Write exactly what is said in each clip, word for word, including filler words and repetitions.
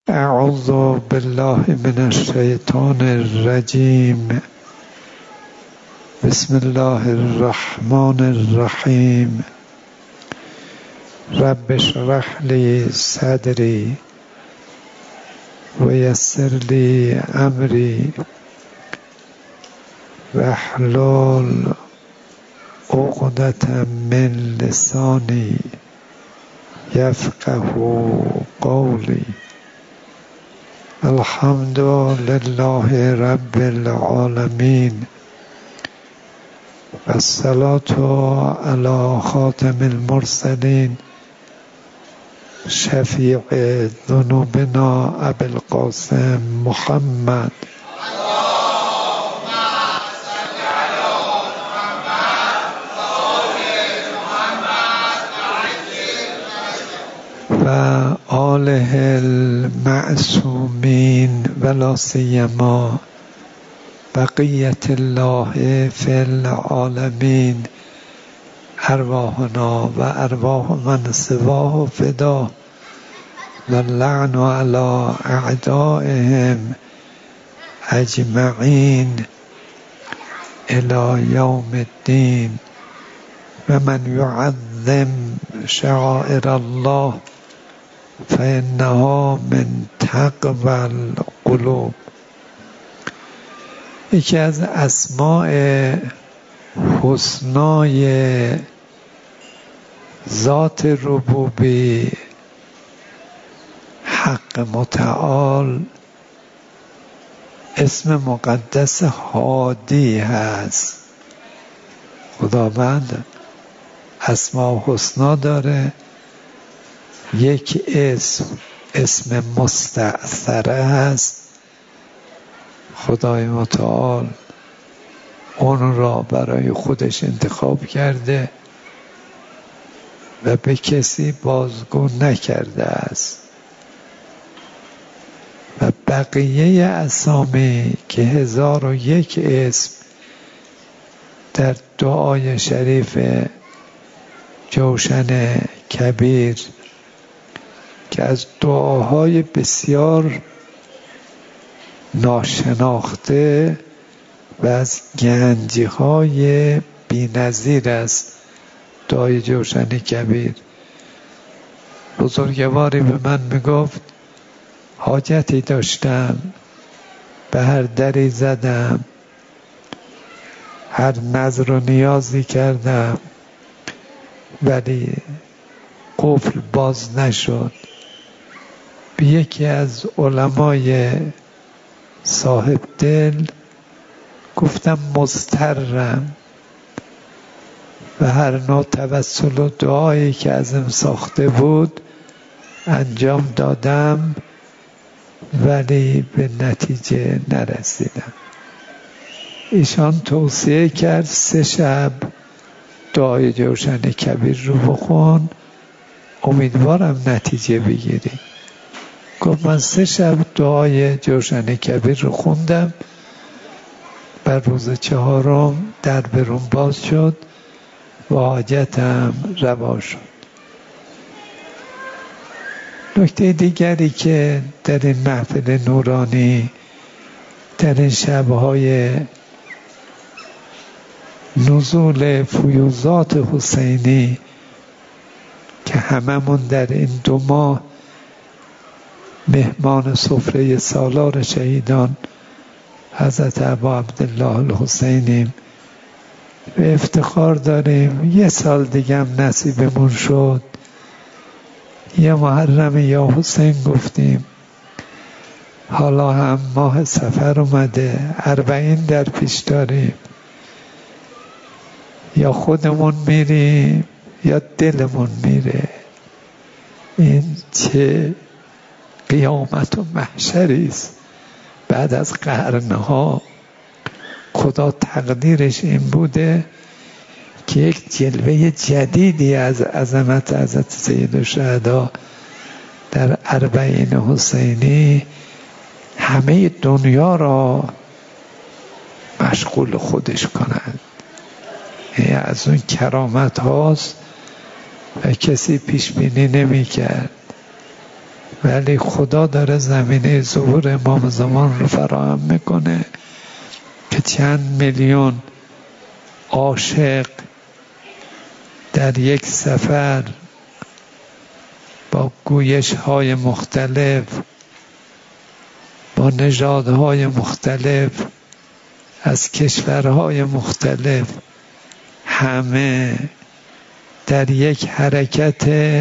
اعوذ بالله من الشیطان الرجیم. بسم الله الرحمن الرحیم. رب اشرح لی صدری و یسر لی امری واحلل عقدة من لسانی یفقهوا قولی. الحمد لله رب العالمین و الصلاة علی خاتم المرسلین شفیع ذنوبنا ابی القاسم محمد و آله المعصومین ولا سیما بقیت الله فی العالمین. ارواحنا و ارواح من سواه فدا و اللعن علی اعدائهم اجمعین الی یوم الدین. و من یعظم شعائر الله فإنها من تقوی القلوب. یکی از اسماء حسنای ذات ربوبی حق متعال اسم مقدس هادی هست. خداوند اسماء حسنا داره. یک اسم اسم مستعثره هست. خدای متعال اون را برای خودش انتخاب کرده و به کسی بازگو نکرده است. و بقیه اسامی که هزار و یک اسم در دعای شریف جوشن کبیر که از دعاهای بسیار ناشناخته و از گنجی‌های بی‌نظیر است دعای جوشن کبیر. بزرگواری به من میگفت حاجتی داشتم، به هر دری زدم، هر نظر و نیازی کردم ولی قفل باز نشد. به یکی از علمای صاحب دل گفتم مضطرم و هر نوع توسل و دعایی که ازم ساخته بود انجام دادم ولی به نتیجه نرسیدم. ایشان توصیه کرد سه شب دعای جوشن کبیر رو بخون، امیدوارم نتیجه بگیری. گفت من سه شب دعای جوشن کبیر رو خوندم، بر روز چهارم در برون باز شد و حاجتم روا شد. نکته دیگری که در این محفل نورانی در این شبهای نزول فیوضات حسینی که هممون در این دو ماه مهمان سفره سالار شهیدان حضرت ابا عبدالله الحسینیم و افتخار داریم یه سال دیگه هم نصیبمون شد. یه محرم یا حسین گفتیم، حالا هم ماه سفر اومده، اربعین در پیش داریم، یا خودمون میریم یا دلمون میره. این چه قیامت و محشری است. بعد از قرنها خدا تقدیرش این بوده که یک جلوه جدیدی از عظمت حضرت سیدالشهدا در اربعین حسینی همه دنیا را مشغول خودش کنند. از اون کرامت هاست و کسی پیش بینی نمی کرد. ولی خدا داره زمینه ظهور امام زمان رو فراهم میکنه که چند میلیون عاشق در یک سفر با گویش های مختلف، با نژادهای مختلف، از کشورهای مختلف، همه در یک حرکت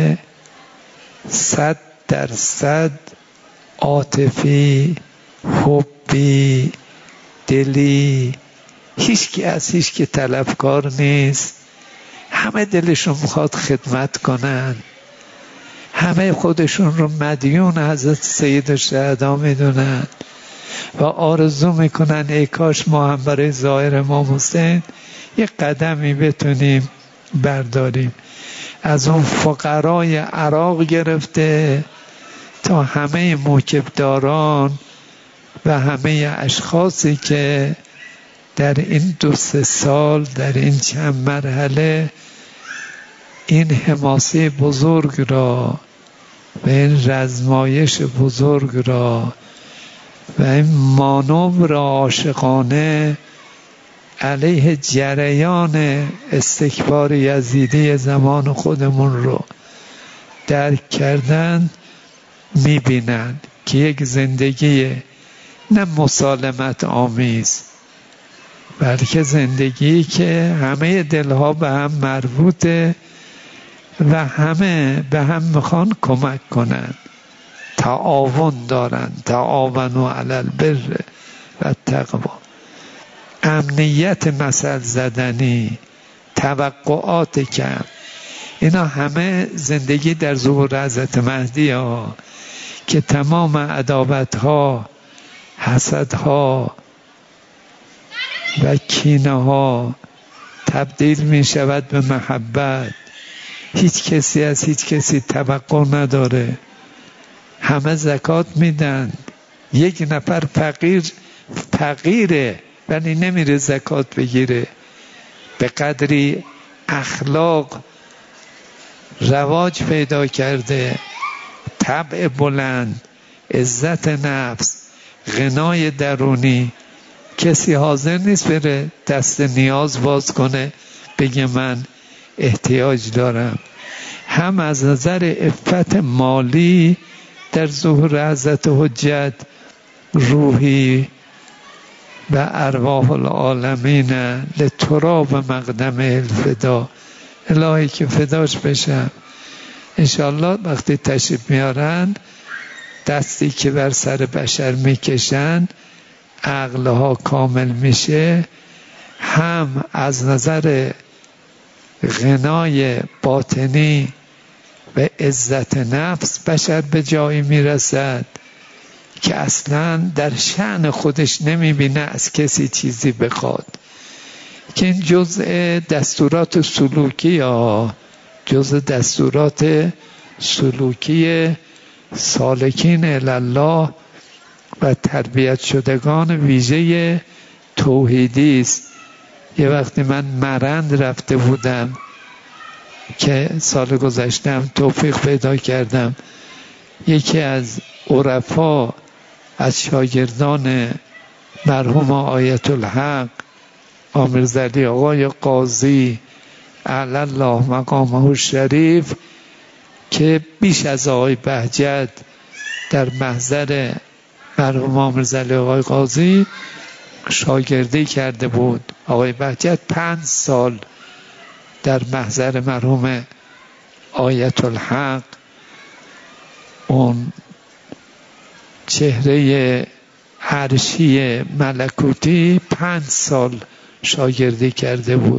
صد درصد عاطفی، حبی، دلی، هیچ کی از هیچ کی طلبکار نیست. همه دلشون میخواد خدمت کنن، همه خودشون رو مدیون حضرت سید الشهدا میدونن و آرزو میکنن ای کاش ما هم برای ظاهر امام حسین یک قدمی بتونیم برداریم. از اون فقرای عراق گرفته تا همه موکبداران و همه اشخاصی که در این دو سه سال در این چند مرحله این حماسه بزرگ را و این رزمایش بزرگ را و این مانور عاشقانه علیه جریان استکبار یزیدی زمان خودمون رو درک کردن، میبینن که یک زندگی نه مسالمت آمیز بلکه زندگی که همه دلها به هم مربوطه و همه به هم میخوان کمک کنن، تعاون دارن، تعاونوا علی البر و التقوا، امنیت مثل زدنی، توقعات کم، اینا همه زندگی در ظهور حضرت مهدی ها که تمام عداوت ها، حسد ها و کینه ها تبدیل می شود به محبت. هیچ کسی از هیچ کسی توقع نداره، همه زکات میدن. یک نفر فقیر فقیره ولی نمیره زکات بگیره. به قدری اخلاق رواج پیدا کرده، طبع بلند، عزت نفس، غنای درونی، کسی حاضر نیست بره دست نیاز باز کنه بگه من احتیاج دارم. هم از نظر عفت مالی در ظهور حضرت حجت روحی و ارواح العالمین لتراب مقدم الفدا، الهی که فداش بشم. انشاءالله وقتی تشریف میارن دستی که بر سر بشر میکشن عقلها کامل میشه، هم از نظر غنای باطنی و عزت نفس بشر به جایی میرسد که اصلا در شأن خودش نمیبینه از کسی چیزی بخواد. که این جزء دستورات سلوکی ها، جزء دستورات سلوکی سالکین الله و تربیت شدگان ویژه توحیدی است. یه وقتی من مرند رفته بودم که سال گذشتم توفیق پیدا کردم، یکی از عرفا از شاگردان مرحوم آیت الحق آمرزلی آقای قاضی اعلی الله مقامه الشریف که بیش از آقای بهجت در محضر مرحوم آمرزلی آقای قاضی شاگردی کرده بود. آقای بهجت پنج سال در محضر مرحوم آیت الحق، اون چهره عرشی ملکوتی، پنج سال شاگردی کرده بود.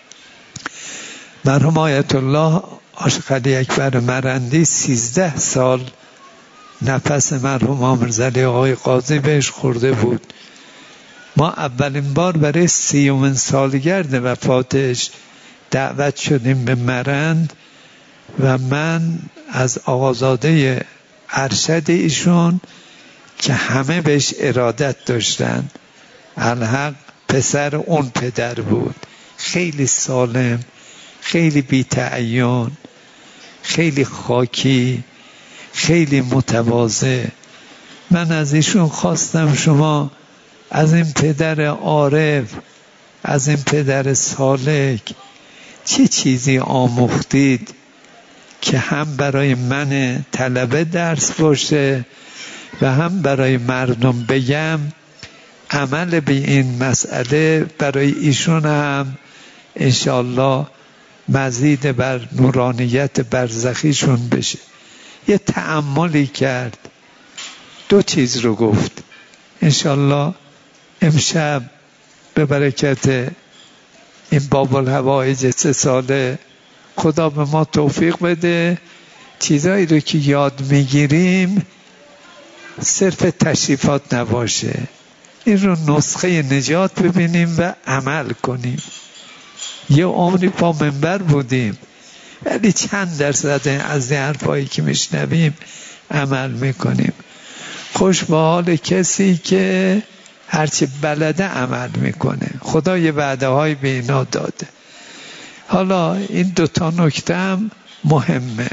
مرحوم آیت الله عاشق علی اکبر مرندی سیزده سال نفس مرحوم آمرزلی آقای قاضی بهش خورده بود. ما اولین بار برای سیومین سالگرد وفاتش دعوت شدیم به مرند و من از آقازاده ارشد ایشون که همه بهش ارادت داشتن، الحق پسر اون پدر بود، خیلی سالم، خیلی بی تعین، خیلی خاکی، خیلی متواضع. من از ایشون خواستم شما از این پدر عارف، از این پدر سالک چه چیزی آموختید که هم برای من طلبه درس باشه و هم برای مردم بگم عمل به این مسئله برای ایشون هم انشالله مزید بر نورانیت برزخیشون بشه. یه تأملی کرد، دو چیز رو گفت. انشالله امشب به برکت این باب الهوایج سه ساله خدا به ما توفیق بده چیزایی رو که یاد میگیریم صرف تشریفات نباشه، این رو نسخه نجات ببینیم و عمل کنیم. یه عمری پا منبر بودیم ولی چند درصد از این حرفایی که میشنویم عمل میکنیم. خوش به حال کسی که هرچی بلده عمل میکنه. خدا یه وعده های به اینا داده. حالا این دوتا نکته هم مهمه.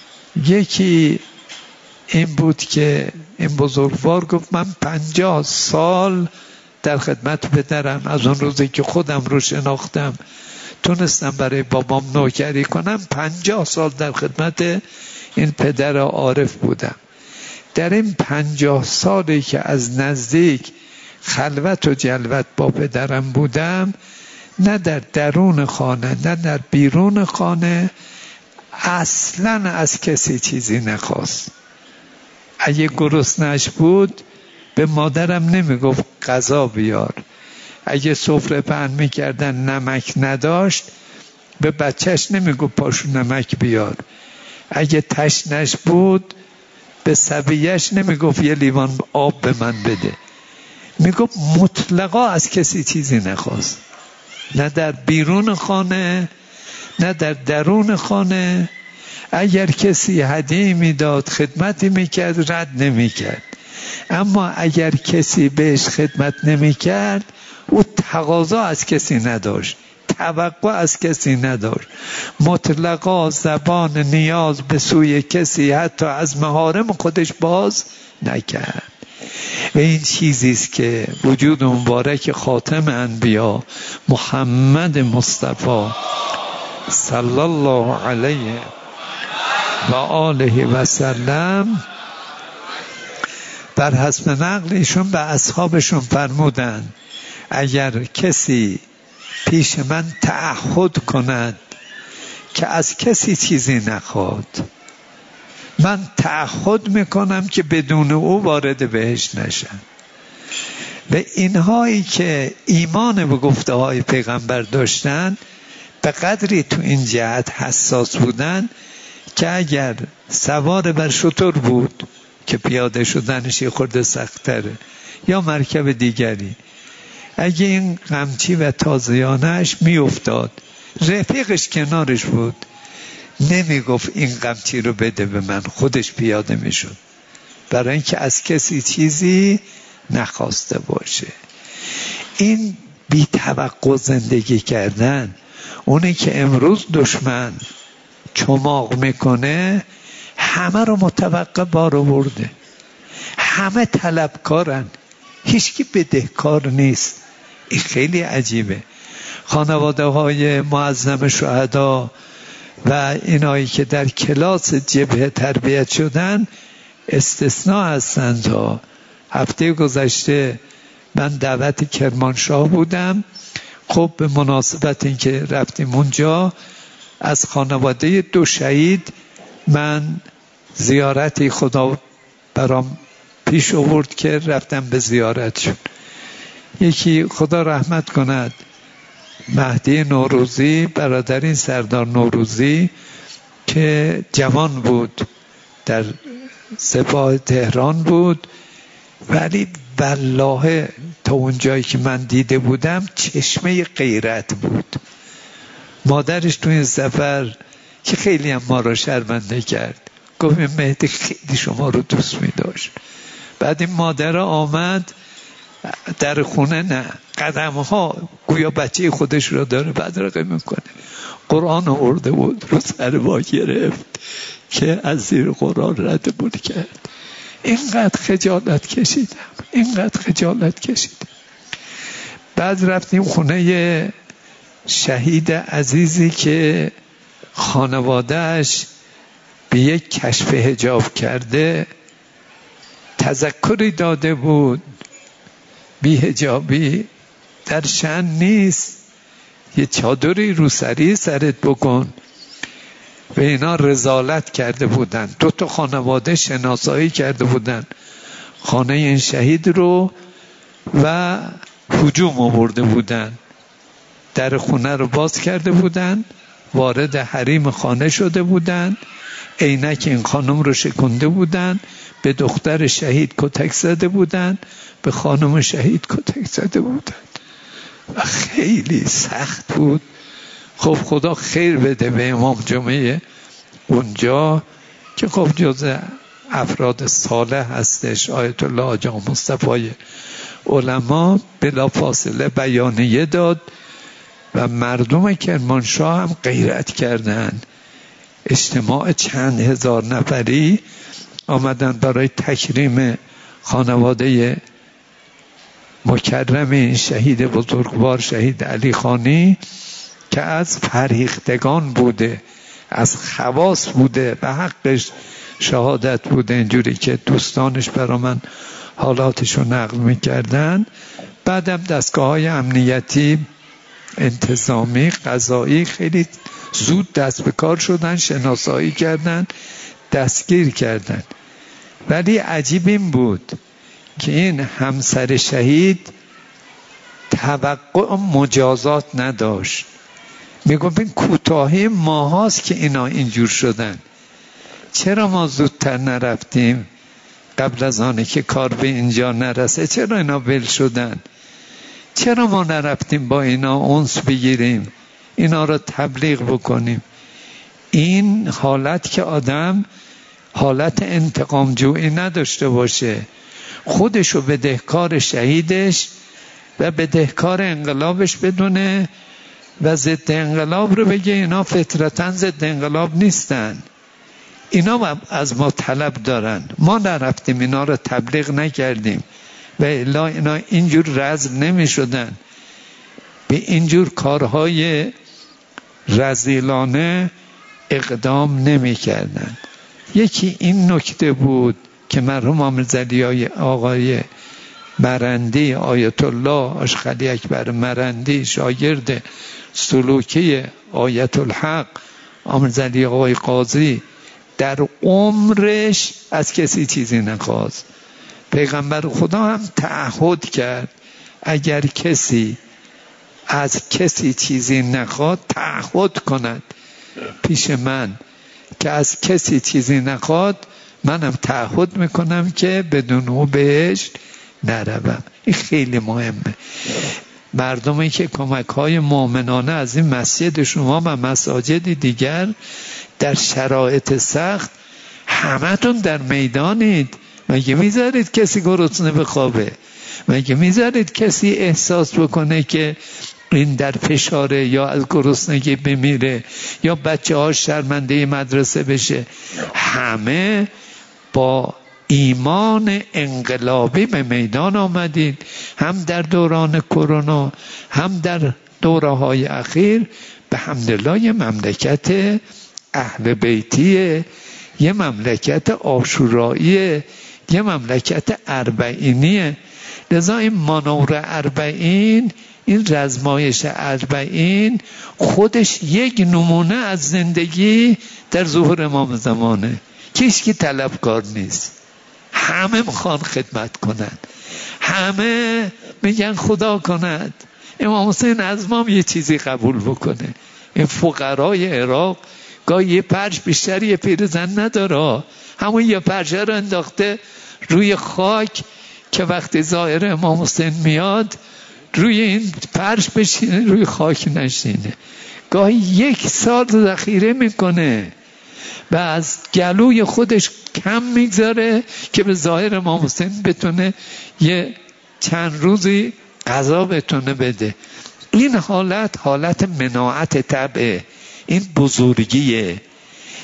یکی این بود که این بزرگوار گفت من پنجاه سال در خدمت پدرم، از اون روزی که خودم رو شناختم تونستم برای بابام نوکری کنم، پنجاه سال در خدمت این پدر عارف بودم. در این پنجاه سالی که از نزدیک خلوت و جلوت با پدرم بودم، نه در درون خانه نه در بیرون خانه اصلا از کسی چیزی نخواست. اگه گرسنه‌اش بود به مادرم نمیگفت غذا بیار، اگه سفره پهن میکردن نمک نداشت به بچهش نمیگفت پاشو نمک بیار، اگه تشنش بود به صبیش نمیگفت یه لیوان آب به من بده، میگفت مطلقا از کسی چیزی نخواست، نه در بیرون خانه نه در درون خانه. اگر کسی هدیه میداد خدمتی میکرد رد نمیکرد، اما اگر کسی بهش خدمت نمیکرد او تقاضا از کسی نداشت، توقع از کسی نداشت، مطلقا زبان نیاز به سوی کسی حتی از محارم خودش باز نکرد. و این چیزیست که وجود مبارک خاتم انبیا محمد مصطفی صلی الله علیه و آله و سلم بر حسب نقل ایشون به اصحابشون فرمودن اگر کسی پیش من تعهد کند که از کسی چیزی نخواد، من تعهد میکنم که بدون او وارد بهشت نشن. و اینهایی که ایمان به گفته های پیغمبر داشتن به قدری تو این جهت حساس بودن که اگر سوار بر شتر بود که پیاده شدنش یه خورده سخت‌تره یا مرکب دیگری، اگه این قمچی و تازیانش می افتاد رفیقش کنارش بود نمی گفت این قمچی رو بده به من، خودش پیاده می شد، برای اینکه از کسی چیزی نخواسته باشه. این بی توقع زندگی کردن، اونی که امروز دشمن چماق میکنه همه رو متوقع بار آورده، همه طلبکارن، هیچکی بدهکار نیست. این خیلی عجیبه. خانواده های معظم شهدا و اینایی که در کلاس جبهه تربیت شدن استثناء هستند. ها هفته گذشته من دعوت کرمانشاه بودم، خب به مناسبت این که رفتیم اونجا از خانواده دو شهید من زیارتی خدا برام پیش آورد که رفتم به زیارتشون. یکی خدا رحمت کند مهدی نوروزی، برادرین سردار نوروزی که جوان بود در سپاه تهران بود، ولی والله تا اونجایی که من دیده بودم چشمه غیرت بود. مادرش تو این سفر که خیلی هم ما را شرمنده کرد گفت مهدی خیلی شما رو دوست می داشت. بعد این مادر آمد در خونه، نه قدم ها گویا بچه خودش رو داره بدرقه میکنه، قرآن آورده بود رو سر با گرفت که از زیر قرآن ردمون کرد. اینقدر خجالت کشیدم، اینقدر خجالت کشیدم. بعد رفتیم خونه شهید عزیزی که خانوادهش به یک کشف حجاب کرده تذکری داده بود بی حجابی در شأن نیست، یه چادری رو سری سرت بکن. و اینا رذالت کرده بودن، دو تا خانواده شناسایی کرده بودن خانه این شهید رو و هجوم آورده بودن، در خونه رو باز کرده بودن، وارد حریم خانه شده بودن، عینک این خانم رو شکنده بودن، به دختر شهید کتک زده بودن، به خانم شهید کتک زده بودن و خیلی سخت بود. خب خدا خیر بده به امام جمعه اونجا که خب جز افراد صالح هستش، آیت الله آقا مصطفی علما، بلا فاصله بیانیه داد و مردم کرمانشاه هم غیرت کردن. اجتماع چند هزار نفری آمدن برای تکریم خانواده مکرم این شهید بزرگوار شهید علی خانی که از فرهیختگان بوده، از خواص بوده، به حقش شهادت بوده، اینجوری که دوستانش برا من حالاتشو نقل میکردن. بعدم دستگاه های امنیتی، انتظامی، قضایی خیلی زود دست به کار شدن، شناسایی کردن، دستگیر کردن. ولی عجیب این بود که این همسر شهید توقع مجازات نداشت. میگم این کوتاهی ما هاست که اینا اینجور شدن. چرا ما زودتر نرفتیم قبل از آنه که کار به اینجا نرسه؟ چرا اینا ول شدن؟ چرا ما نرفتیم با اینا انس بگیریم، اینا رو تبلیغ بکنیم؟ این حالت که آدم حالت انتقام جویی نداشته باشه، خودشو بدهکار شهیدش و بدهکار انقلابش بدونه و ضد انقلاب رو بگه اینا فطرتاً ضد انقلاب نیستن، اینا از ما طلب دارن، ما نرفتیم اینا رو تبلیغ نکردیم و الا اینا اینجور رذل نمی شدن، به اینجور کارهای رذیلانه اقدام نمی کردن. یکی این نکته بود که مرحوم امیرزاده آقای مرندی، آیت الله آشخلی اکبر مرندی، شاگرد سلوکی آیت الحق امیرزاده آقای قاضی، در عمرش از کسی چیزی نخواست. پیغمبر خدا هم تعهد کرد اگر کسی از کسی چیزی نخواد تعهد کند پیش من که از کسی چیزی نخواد، منم تعهد میکنم که بدون او بهشت نروم. این خیلی مهمه. مردمی که کمک های مؤمنانه از این مسجد شما و مساجد دیگر در شرایط سخت، همتون در میدانید، مگه میذارید کسی گرسنه بخوابه؟ مگه میذارید کسی احساس بکنه که این در فشاره یا از گرسنگی بمیره یا بچه ها شرمنده مدرسه بشه؟ همه با ایمان انقلابی به میدان آمدید، هم در دوران کرونا هم در دوره‌های اخیر. به حمدالله یه مملکت اهل بیتیه، یه مملکت عاشوراییه، یه مملکت اربعینیه. لذا این مانور اربعین، این رزمایش اربعین خودش یک نمونه از زندگی در ظهور امام زمانه. کسی که طلبکار نیست، همه میخوان خدمت کنن، همه میگن خدا کند امام حسین از ما یه چیزی قبول بکنه. این فقرای عراق گاهی یه پرچ بیشتر یه پیرزن نداره، همون یه پرچه رو انداخته روی خاک که وقتی ظاهر امام حسین میاد روی این پرچ بشینه، روی خاک نشینه. گاهی یک سال ذخیره میکنه و از گلوی خودش کم میگذاره که به ظاهر امام حسین بتونه یه چند روزی غذا بتونه بده. این حالت حالت مناعت طبعه، این بزرگیه،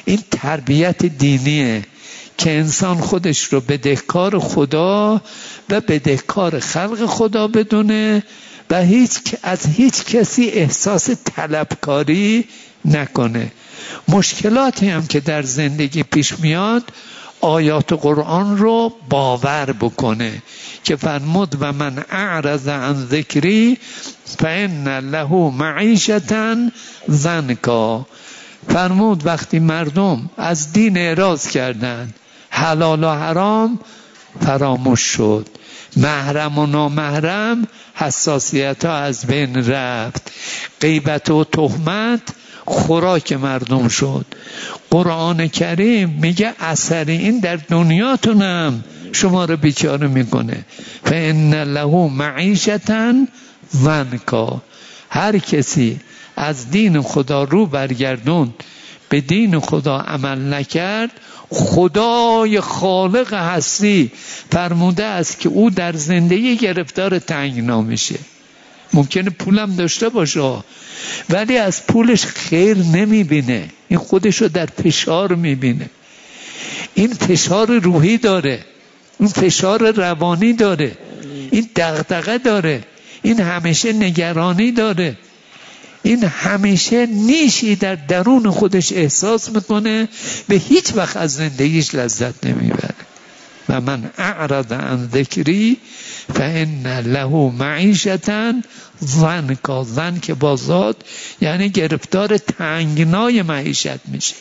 این تربیت دینیه که انسان خودش رو بدهکار خدا و بدهکار خلق خدا بدونه و هیچ از هیچ کسی احساس طلبکاری نکنه. مشکلاتی هم که در زندگی پیش میاد آیات قرآن رو باور بکنه که فرمود و من اعرض عن ذکری فإن له معیشة ضنکا. فرمود وقتی مردم از دین اعراض کردند حلال و حرام فراموش شد، محرم و نامحرم حساسیت ها از بین رفت، غیبت و تهمت خوراک مردم شد. قرآن کریم میگه اثر این در دنیاتونم شما رو بیچاره میکنه. فإن له معیشة ضنکا. هر کسی از دین خدا رو برگردون به دین خدا عمل نکرد، خدای خالق هستی فرموده است که او در زندگی گرفتار تنگنا میشه. ممکنه پولم داشته باشه ولی از پولش خیر نمیبینه، این خودشو در فشار میبینه. این فشار روحی داره، این فشار روانی داره، این دغدغه داره، این همیشه نگرانی داره، این همیشه نیشی در درون خودش احساس میکنه به هیچ وقت از زندگیش لذت نمیبره. و من اعرض عن ذکری فإن له معیشة ضنکا. ضنک بازاد یعنی گرفتار تنگنای معیشت میشه.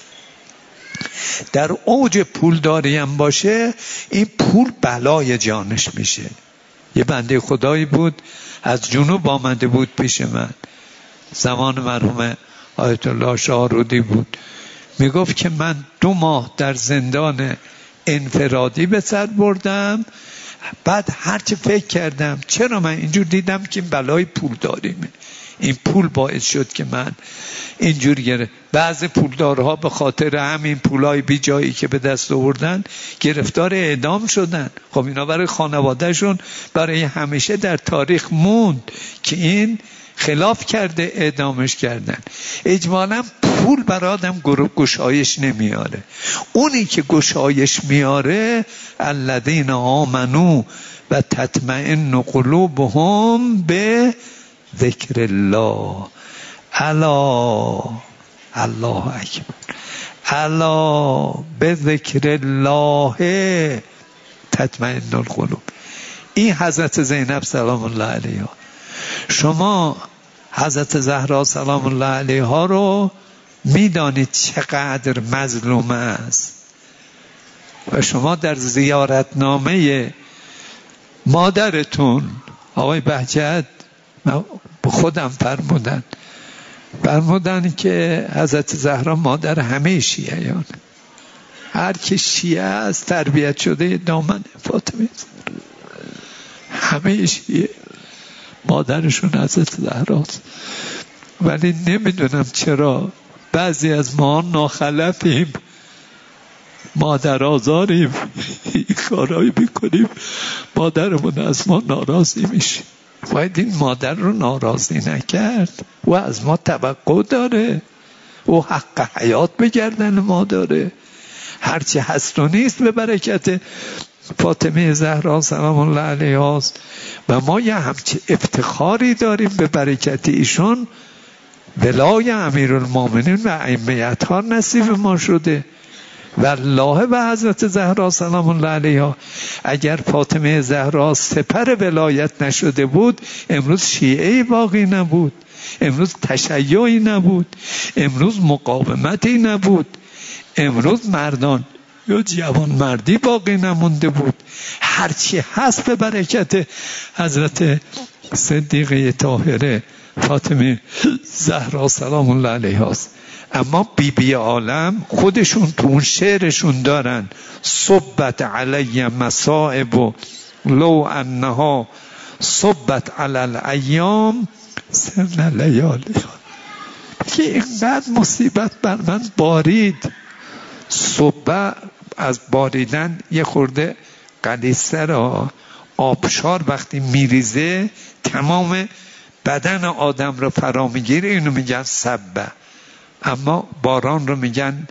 در اوج پولداری هم باشه این پول بلای جانش میشه. یه بنده خدایی بود از جنوب آمده بود پیش من، زمان مرحوم آیت الله شاهرودی بود. میگفت که من دو ماه در زندان انفرادی به سر بردم، بعد هرچی فکر کردم چرا من اینجور دیدم که بلای پول داریمه، این پول باعث شد که من اینجور گره. بعض پولدارها به خاطر همین پولای بی جایی که به دست آوردن گرفتار اعدام شدن. خب اینا برای خانوادهشون برای همیشه در تاریخ موند که این خلاف کرده، اعدامش کردن. اجمالا پول برای آدم گشایش نمیاره. اونی که گشایش میاره الذین آمنو و تطمئن قلوبهم به ذکر الله. الا الله اکبر، الا به ذکر الله تطمئن القلوب. این حضرت زینب سلام الله علیها. شما حضرت زهرا سلام الله علیها رو میدانید چقدر مظلومه است و شما در زیارتنامه مادرتون آقای بهجت به خودم فرمودن فرمودن که حضرت زهرا مادر همه شیعیان، هر که شیعه است تربیت شده دامن فاطمه همه شیعه مادرشون حضرت زهراست. ولی نمیدونم چرا بعضی از ما ناخلفیم، مادر آزاریم، این کارایی میکنیم مادرمون از ما ناراضی میشه. باید این مادر رو ناراضی نکرد، و از ما توقع داره، و حق حیات به گردن ما داره. هرچی هست و نیست به برکت فاطمه زهرا سلام الله علیها و ما یه همچه افتخاری داریم به برکت ایشون. ولای امیرالمومنین و ائمه اطهار نصیب ما شده. والله و حضرت زهرا سلام الله علیها اگر فاطمه زهرا سپر ولایت نشده بود امروز شیعه باقی نبود، امروز تشیعی نبود، امروز مقاومتی نبود، امروز مردان یا جوان مردی باقی نمونده بود. هرچی هست به برکت حضرت صدیقه طاهره فاطمه زهرا سلام الله علیها است. اما بی بی عالم خودشون تو اون شعرشون دارن صبت علی مصائب لو انها صبت علی الایام سرن لیالی، که اینقدر مصیبت بر من بارید. صبح از باریدن یه خورده قلیسه را آبشار وقتی میریزه تمام بدن آدم رو فرا میگیره، اینو میگن صبه. اما باران رو میگن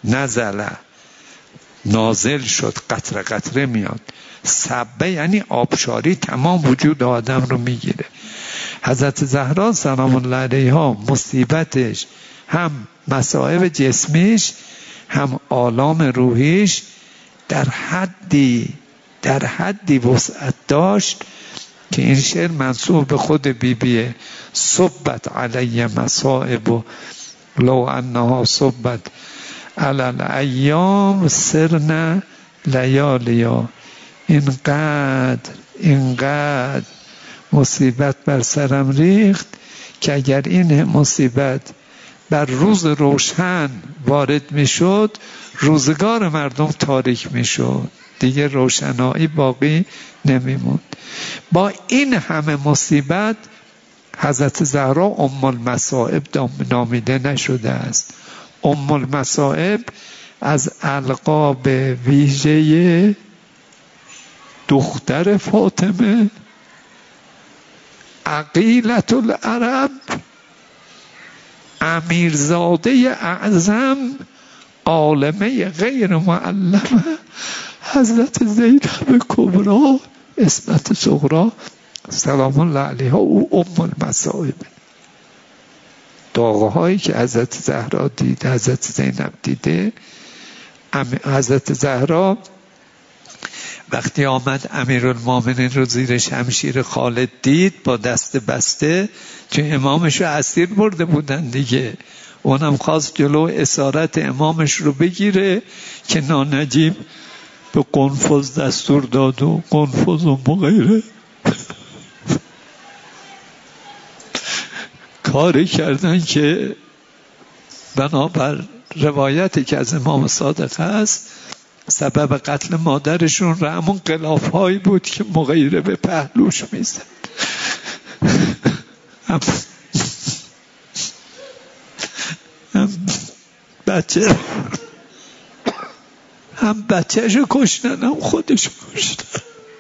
نزله نازل شد، قطره قطره میاد. سبه یعنی آبشاری تمام وجود آدم رو میگیره. حضرت زهرا سلام الله علیها مصیبتش هم مصائب جسمیش هم آلام روحیش در حدی در حدی وسعت داشت که این شعر منسوب به خود بیبیه. صبت علی مصائب لو انها صبت علی الایام سرنا لیالیا. اینقدر اینقدر مصیبت بر سرم ریخت که اگر این مصیبت بر روز روشن وارد میشد روزگار مردم تاریک میشد، دیگه روشنایی باقی نمیموند. با این همه مصیبت حضرت زهرا ام المصائب نامیده نشده است. ام المصائب از القاب ویژه دختر فاطمه، عقیلة العرب، امیرزاده اعظم، عالمه غیر معلمه، حضرت زینب کبرا عصمت صغرا سلام الله علیها، او ام المصائب. داغه هایی که حضرت زهرا دید، حضرت زینب دیده. حضرت زهرا وقتی آمد امیرالمومنین رو زیر شمشیر خالد دید با دست بسته، چون امامش رو اسیر برده بودن دیگه، اونم خواست جلو اسارت امامش رو بگیره که نانجیب به قنفذ دستور داد و قنفذ و مغیره کاری کردن که بنابر روایتی که از امام صادق هست سبب قتل مادرشون را همون غلاف هایی بود که مغیره به پهلوش میزد. هم, هم بچه هم بچهشو کشتن هم خودشو کشتن.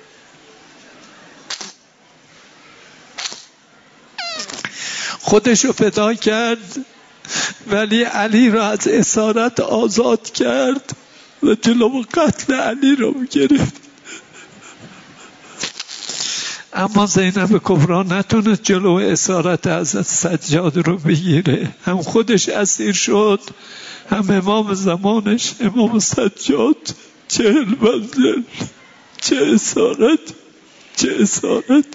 خودشو فدا کرد ولی علی را از اسارت آزاد کرد و جلو قتل علی رو گرفت. اما زینب کبرا نتونست جلو اسارت حضرت سجاد رو بگیره، هم خودش اسیر شد هم امام زمانش امام سجاد. چهل منزل، چه اسارت چه اسارت.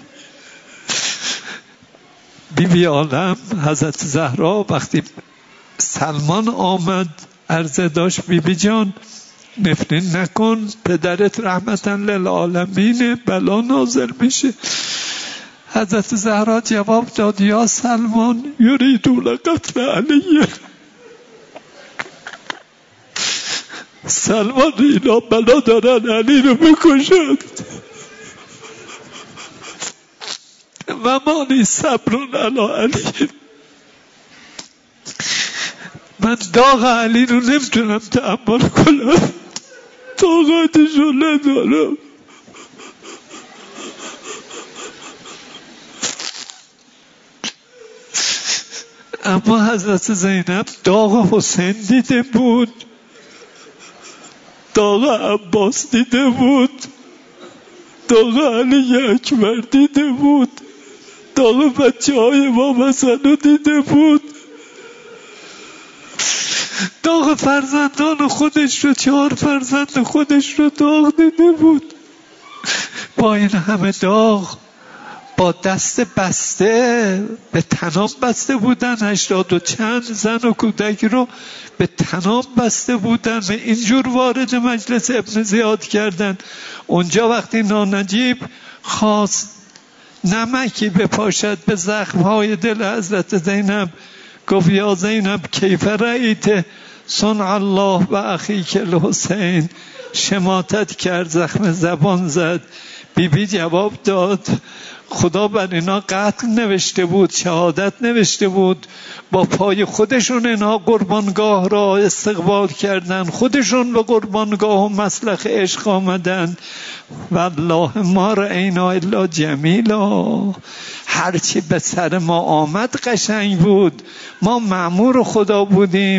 بی بی عالم حضرت زهرا وقتی سلمان آمد عرضه داشت بی بی جان نفرین نکن، پدرت رحمتا للعالمین، بلا نازل میشه. حضرت زهرا جواب داد یا سلمان یریدون قتل علیه. سلمان اینا بلا دارن علی رو بکشند و مانی صبرون علی علی. من داغ علی رو نمیتونم تحمل کنم، طاقتش رو ندارم. اما حضرت زینب داغ حسین دیده بود، داغ عباس دیده بود، داغ علی اکبر دیده بود، داغ بچه های امام حسن رو دیده بود، داغ فرزندان خودش رو، چهار فرزند خودش رو داغ دیده بود. با این همه داغ با دست بسته به طناب بسته بودن، هشتاد و چند زن و کودک رو به طناب بسته بودن و اینجور وارد مجلس ابن زیاد کردن. اونجا وقتی نانجیب خواست نمکی بپاشد به زخمهای دل حضرت زینب، گفت یا زینب کیف رأیت صنع الله و اخیک الحسین. شماتت کرد، زخم زبان زد. بی بی جواب داد خدا بر اینا قتل نوشته بود، شهادت نوشته بود، با پای خودشون اینا قربانگاه را استقبال کردن، خودشون به قربانگاه و مسلخ عشق آمدن. والله ما رأینا الا جمیلا. هرچی به سر ما آمد قشنگ بود. ما مأمور خدا بودیم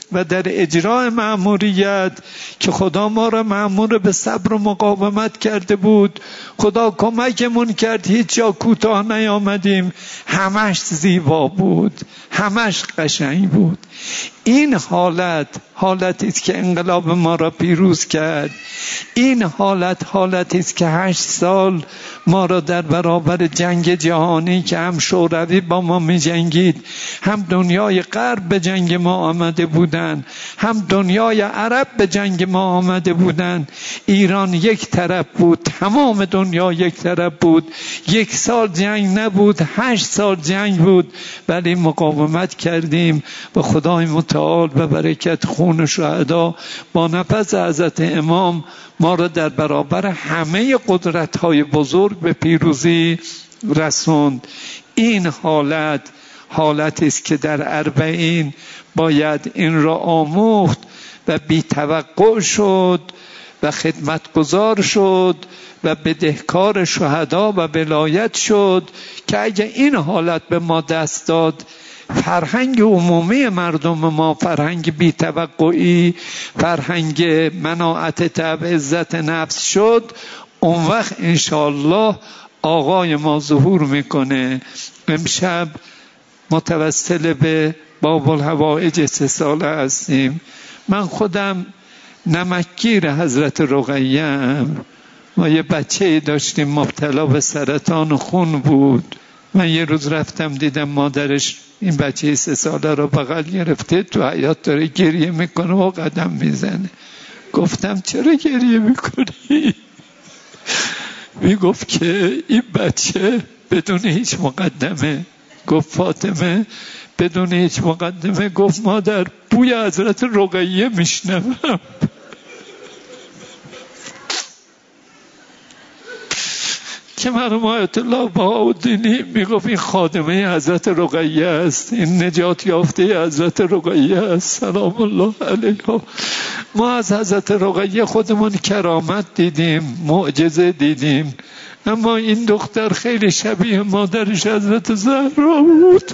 و در اجرای مأموریت که خدا ما را مأمور به صبر و مقاومت کرده بود. خدا کمکمون کرد، هیچ جا کوتاه نیامدیم، همش زیبا بود، همش قشنگ بود. این حالت حالتی است که انقلاب ما را پیروز کرد. این حالت حالتی است که هشت سال ما را در برابر جنگ جهانی که هم شوروی با ما می جنگید، هم دنیای غرب به جنگ ما آمده بودند، هم دنیای عرب به جنگ ما آمده بودند. ایران یک طرف بود، تمام دنیا یک طرف بود. یک سال جنگ نبود، هشت سال جنگ بود، ولی مقاومت کردیم و خدای متعال به برکت خون شهدا با نفس حضرت امام ما را در برابر همه قدرت‌های بزرگ به پیروزی رسوند. این حالت حالتی است که در اربعین باید این را آموخت و بی توقع شد و خدمتگزار شد و بدهکار شهدا و ولایت شد که اگه این حالت به ما دست داد، فرهنگ عمومی مردم ما فرهنگ بی توقعی، فرهنگ مناعت طبع عزت نفس شد، اون وقت انشاءالله آقای ما ظهور میکنه. امشب متوسل به باب الحوائج سه ساله هستیم. من خودم نمکگیر حضرت رقیه‌ام. ما یه بچه داشتیم مبتلا به سرطان خون بود. من یه روز رفتم دیدم مادرش این بچه سه ساله رو بغل گرفته تو حیاط داره گریه میکنه و قدم میزنه. گفتم چرا گریه میکنی؟ میگفت که این بچه بدون هیچ مقدمه، گفت فاطمه بدون هیچ مقدمه گفت مادر بوی حضرت رقیه میشنوم. که مرحوم آیت الله بهاءالدینی میگفت این خادمه حضرت رقیه است، این نجات یافته حضرت رقیه است سلام الله علیها. ما از حضرت رقیه خودمون کرامت دیدیم، معجزه دیدیم، اما این دختر خیلی شبیه مادرش حضرت زهرا بود.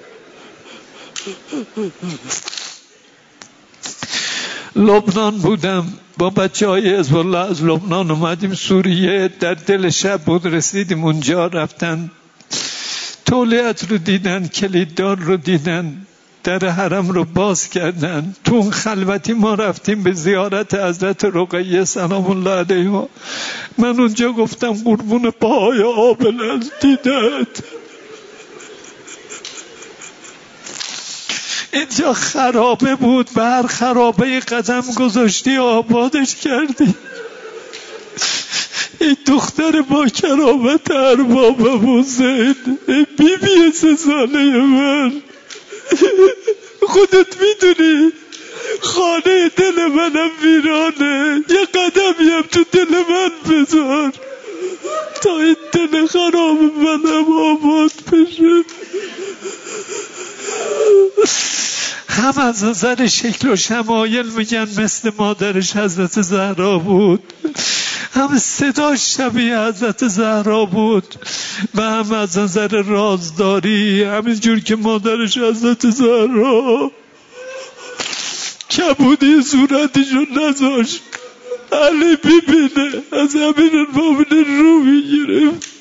لبنان بودم با بچه های حزب الله، از لبنان اومدیم سوریه، در دل شب بود، رسیدیم اونجا، رفتن تولیت رو دیدن، کلیددار رو دیدن، در حرم رو باز کردن. تو اون خلوتی ما رفتیم به زیارت حضرت رقیه سلام الله علیها. من اونجا گفتم قربون پاهای آبل از دیدت، اینجا خرابه بود، به هر خرابه قدم گذاشتی آبادش کردی. این دختر با کرامت اربابمون زین، بی بی سه ساله من، خودت میدونی خانه دل منم ویرانه، یه قدمی هم تو دل من بذار تا این دل خراب منم آباد بشه. هم از نظر شکل و شمایل میگن مثل مادرش حضرت زهرا بود، هم صداش شبیه حضرت زهرا بود، و هم از نظر رازداری همینجور که مادرش حضرت زهرا. کبودی صورتشو نذاشت علی ببینه، از امیر المومنین رو میگرفت.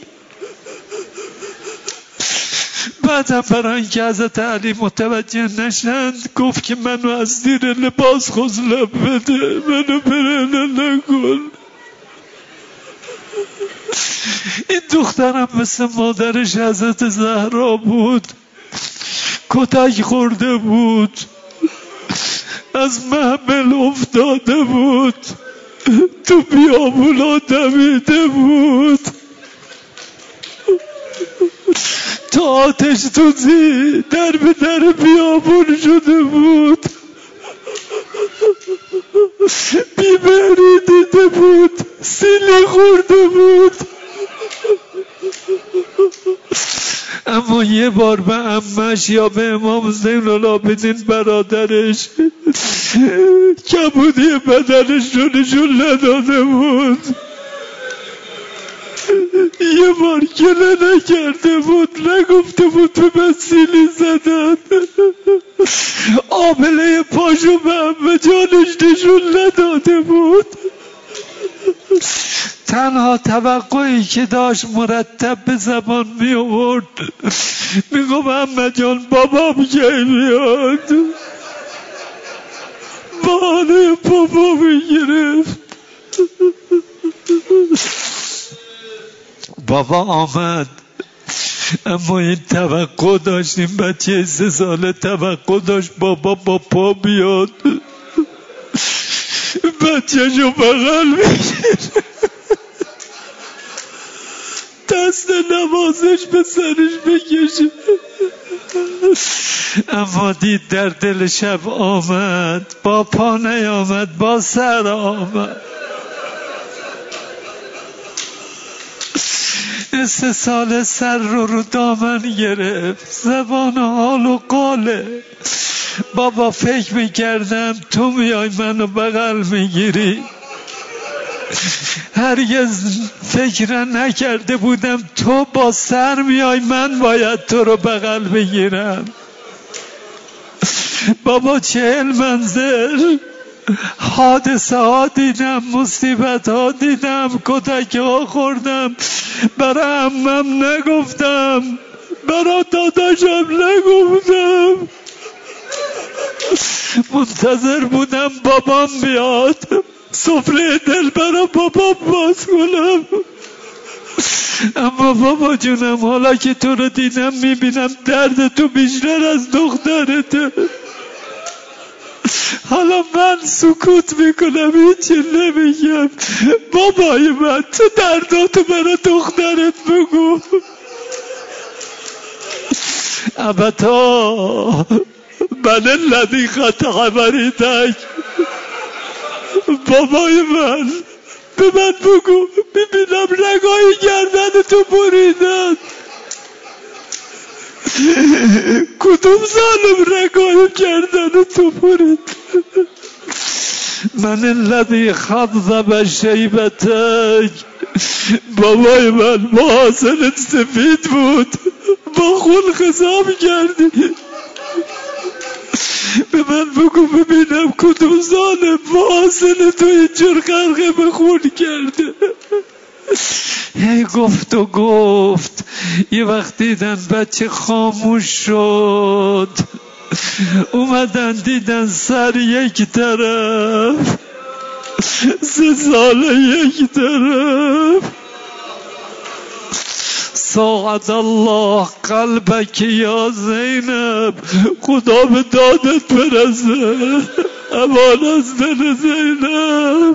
بعدم برای اینکه حضرت علی متوجه نشند گفت که منو از زیر لباس خزلم بده، منو برهنه نکن. این دخترم مثل مادرش حضرت زهرا بود، کتک خورده بود، از محمل افتاده بود، تو بیابونا دمیده بود، تو آتش توزی در به در بیابون شده بود، بیماری دیده بود، سیلی خورده بود. اما یه بار به عمش یا به امام زین العابدین برادرش کبودی بدنش رو نشون نداده بود، یه بار گله نکرده بود، نگفته بود به من سیلی زدن، آبله پاشو تنها توقعی که داشت مرتب به زبان می آورد می گفت محمد جان بابام کی میاد. بانه بابا می گرفت. بابا آمد، اما این توقع داشتیم، بچه سه ساله توقع داشت بابا با پا بیاد، بچه شو بغل میگیره، دست نوازش به سرش بکشه. اما دید در دل شب آمد، با پا نیامد با سر آمد. سه سال سر رو رو دامن گرفت، زبان حال و قاله. بابا فکر میکردم تو میای منو بغل میگیری، هرگز فکر نکرده بودم تو با سر میای من باید تو رو بغل بگیرم. بابا چهل منزل حادثه ها دیدم، مصیبت ها دیدم، کتک ها خوردم، برای عمم نگفتم، برای داداشم نگفتم، منتظر بودم بابام بیاد سفره دل برای بابام باز کنم. اما بابا جونم حالا که تو رو دیدم میبینم درد تو بیشتر از دخترته. حالا من سکوت میکنم، هیچی نمیگم. بابای من تو درداتو برای دخترت بگو. ابتا من الذی خطع مریدک، بابای من به من بگو، ببینم رگای گردن تو بریدن، کدوم ظالم رگای گردن تو برید. من الذی خضب شیبتک، بابای من محاسنت سفید بود، با خون خضاب کردی. به من بگو ببینم کدوم ظالم محاسن تو اینجور غرقه به خون کرده. هی گفت و گفت. یه وقت دیدن بچه خاموش شد، اومدن دیدن سر یک طرف، سه ساله یک طرف. ساعد الله قلبک یا زینب، خدا به دادت برسه، امان از دل زینب.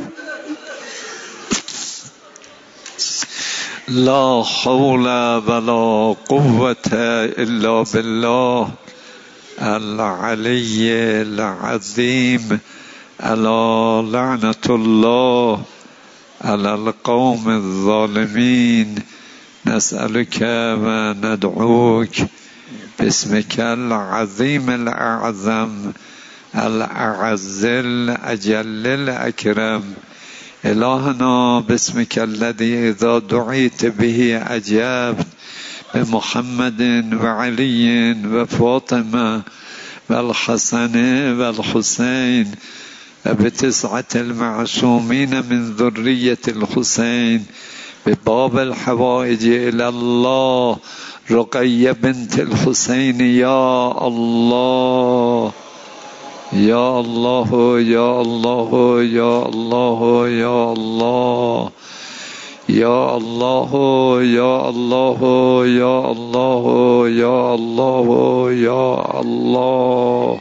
لا حول ولا قوة الا بالله العلی العظیم. الا لعنة الله على القوم الظالمین. نسألك و ندعوك باسمك العظيم الأعظم الأعز الأجل الأكرم. إلهنا باسمك الذي إذا دعيت به أجبت، بمحمد وعلي وفاطمة والحسن والحسين، وبتسعة المعصومين من ذرية الحسين، بباب الحوائج إلى الله رقية بنت الحسين. يا الله يا الله يا الله يا الله يا الله يا الله يا الله يا الله يا الله يا الله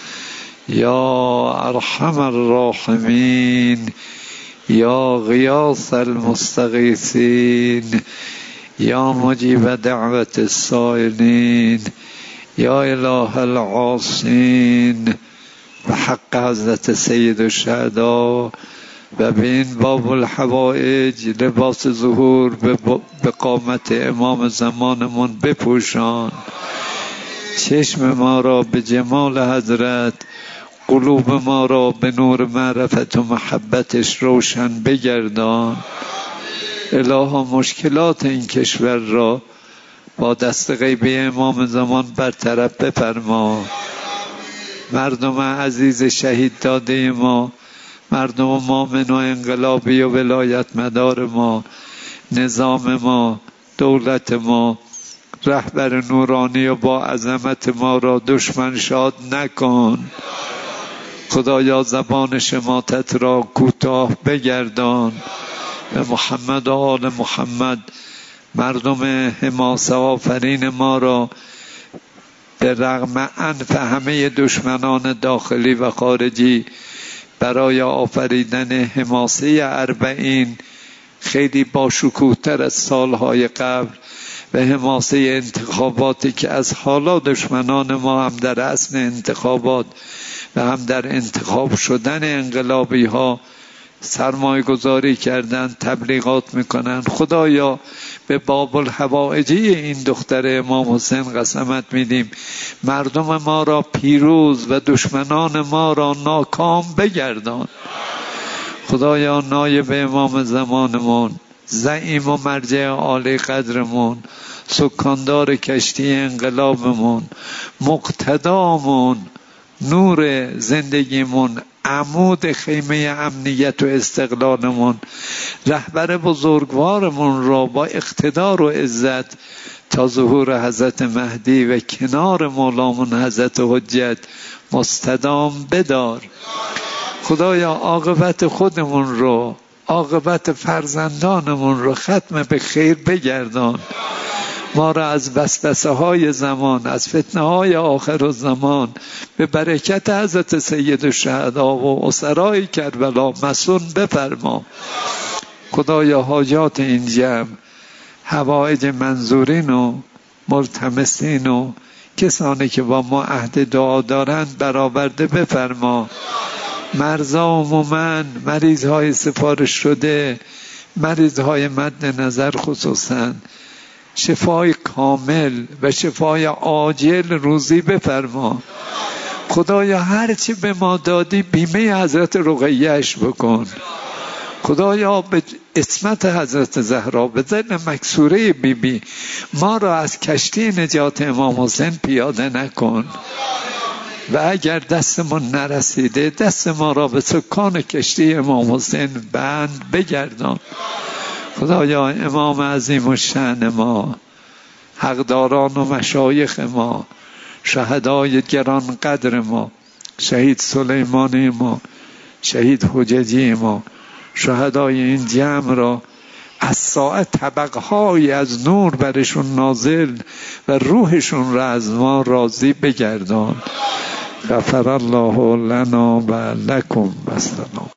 يا أرحم الراحمين، يا غياث المستغيثين، يا مجيب دعوة السائلين، يا إله العاصين، بحق حضرت سید الشهداء و به این باب الحوائج لباس ظهور به قامت امام زمانمون بپوشان. چشم ما را به جمال حضرت، قلوب ما را به نور معرفت و محبتش روشن بگردان. الها مشکلات این کشور را با دست غیبی امام زمان برطرف بفرما. مردم عزیز شهید داده ما مردم مومن و انقلابی و ولایت مدار ما، نظام ما، دولت ما، رهبر نورانی و با عظمت ما را دشمن شاد نکن. خدایا زبان شماتت را کوتاه بگردان. به محمد و آل محمد مردم حماسه آفرین ما را به رغم انف همه دشمنان داخلی و خارجی برای آفریدن حماسه اربعین خیلی با شکوه‌تر از سالهای قبل و حماسه انتخاباتی که از حالا دشمنان ما هم در اصل انتخابات و هم در انتخاب شدن انقلابی ها سرمایه گذاری کردن، تبلیغات میکنن. خدایا به باب الحوائجی این دختر امام حسین قسمت میدیم مردم ما را پیروز و دشمنان ما را ناکام بگردان. خدایا نایب امام زمانمون، زعیم و مرجع عالی قدرمون، سکاندار کشتی انقلابمون، مقتدامون، نور زندگیمون، عمود خیمه امنیت و استقلالمون، رهبر بزرگوارمون را با اقتدار و عزت تا ظهور حضرت مهدی و کنار مولامون حضرت حجت مستدام بدار. خدایا عاقبت خودمون رو، عاقبت فرزندانمون رو ختم به خیر بگردان. ما را از وسوسه های زمان، از فتنه های آخر الزمان به برکت حضرت سید الشهدا و اسرای کربلا مسون بفرما. خدایا حاجات این جمع، حوائج منظورین و ملتمسین و کسانی که با ما عهد دعا دارند برآورده بفرما. مرزا عموماً، مریض های سفارش شده، مریض های مد نظر خصوصاً شفای کامل و شفای عاجل روزی بفرما. خدایا هرچی به ما دادی بیمه حضرت رقیه‌اش بکن. خدایا به عصمت حضرت زهرا، به ذل مکسوره بی بی ما را از کشتی نجات امام حسین پیاده نکن و اگر دستمون نرسیده دست ما را به سکان کشتی امام حسین بند بگردان. خدایا امام عظیم الشأن ما، حقداران و مشایخ ما، شهدای گران قدر ما، شهید سلیمانی ما، شهید حججی ما، شهدای این جمع را از ساعت طبقهایی از نور برشون نازل و روحشون را از ما راضی بگردان. غفر الله لنا و لکم و سلام.